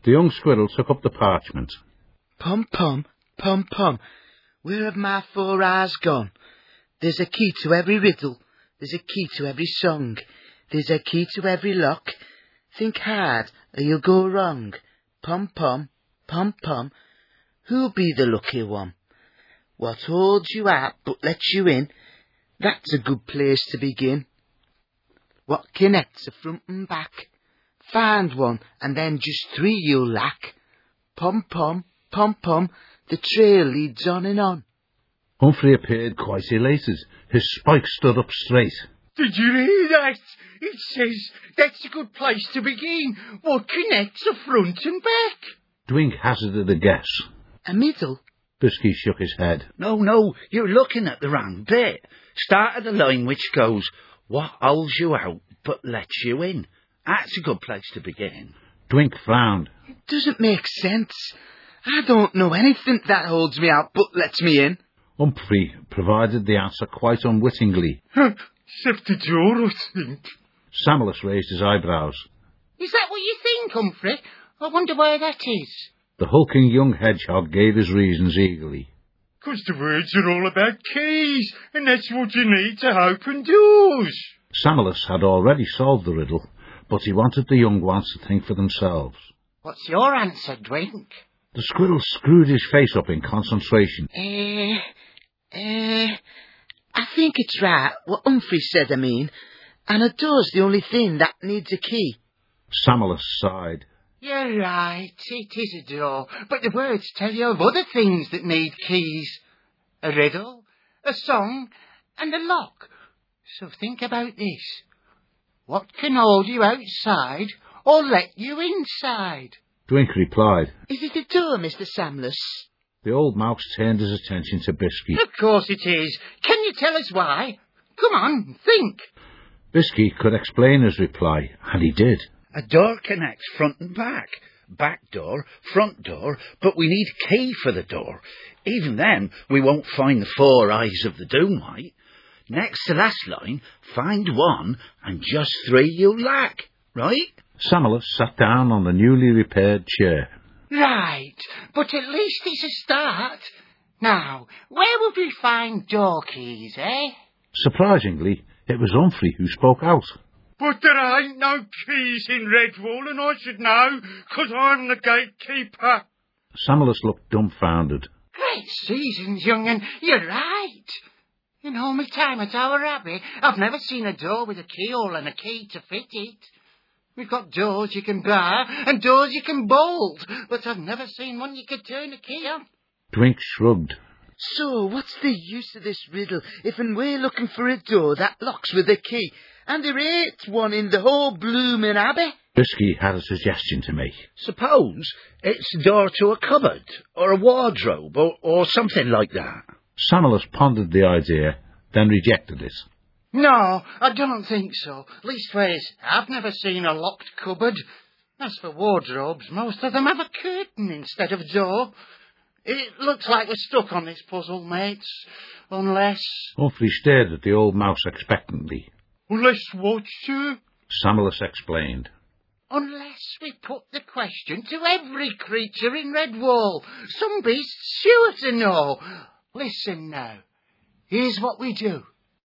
The young squirrel took up the parchment. Pom, pom, pom, pom, where have my 4 eyes gone? There's a key to every riddle, there's a key to every song, there's a key to every lock. Think hard, or you'll go wrong. Pom, pom, pom, pom, who'll be the lucky one? What holds you out but lets you in? That's a good place to begin. What connects the front and back? Find one, and then just 3 you'll lack. Pom, pom, pom, pom, the trail leads on and on. Humphrey appeared quite elated. His spikes stood up straight. Did you hear that? It says that's a good place to begin. What connects the front and back? Dwink hazarded a guess. A middle? Bisky shook his head. No, you're looking at the wrong bit. Start at the line which goes, what holds you out but lets you in? That's a good place to begin. Dwink frowned. It doesn't make sense. I don't know anything that holds me out but lets me in. Humphrey provided the answer quite unwittingly. Except the door, I think. Samulus raised his eyebrows. Is that what you think, Humphrey? I wonder where that is. The hulking young hedgehog gave his reasons eagerly. 'Cause the words are all about keys, and that's what you need to open doors. Samulus had already solved the riddle, but he wanted the young ones to think for themselves. What's your answer, Dwink? The squirrel screwed his face up in concentration. I think it's right what Humphrey said, and a door's the only thing that needs a key. Samulus sighed. You're right, it is a door, but the words tell you of other things that need keys. A riddle, a song, and a lock. So think about this. What can hold you outside or let you inside? Dwink replied. Is it a door, Mr. Samulus? The old mouse turned his attention to Bisky. Of course it is. Can you tell us why? Come on, think. Bisky could explain his reply, and he did. A door connects front and back. Back door, front door, but we need a key for the door. Even then, we won't find the 4 eyes of the Doomite. Next to last line, find 1 and just 3 you lack, right? Samulus sat down on the newly repaired chair. Right, but at least it's a start. Now, where would we find door keys, eh? Surprisingly, it was Humphrey who spoke out. But there ain't no keys in Redwall, and I should know, 'cause I'm the gatekeeper. Samulus looked dumbfounded. Great seasons, young'un, you're right. In all my time at our abbey, I've never seen a door with a keyhole and a key to fit it. We've got doors you can bar and doors you can bolt, but I've never seen one you could turn a key on. Dwink shrugged. So, what's the use of this riddle if we're looking for a door that locks with a key, and there ain't one in the whole bloomin' abbey? Bisky had a suggestion to make. Suppose it's the door to a cupboard, or a wardrobe, or something like that. Samulus pondered the idea, then rejected it. No, I don't think so. Leastways, I've never seen a locked cupboard. As for wardrobes, most of them have a curtain instead of a door. It looks like we're stuck on this puzzle, mates. Unless... Humphrey stared at the old mouse expectantly. Unless what, sir? Samulus explained. Unless we put the question to every creature in Redwall. Some beasts sure to know. Listen now. Here's what we do.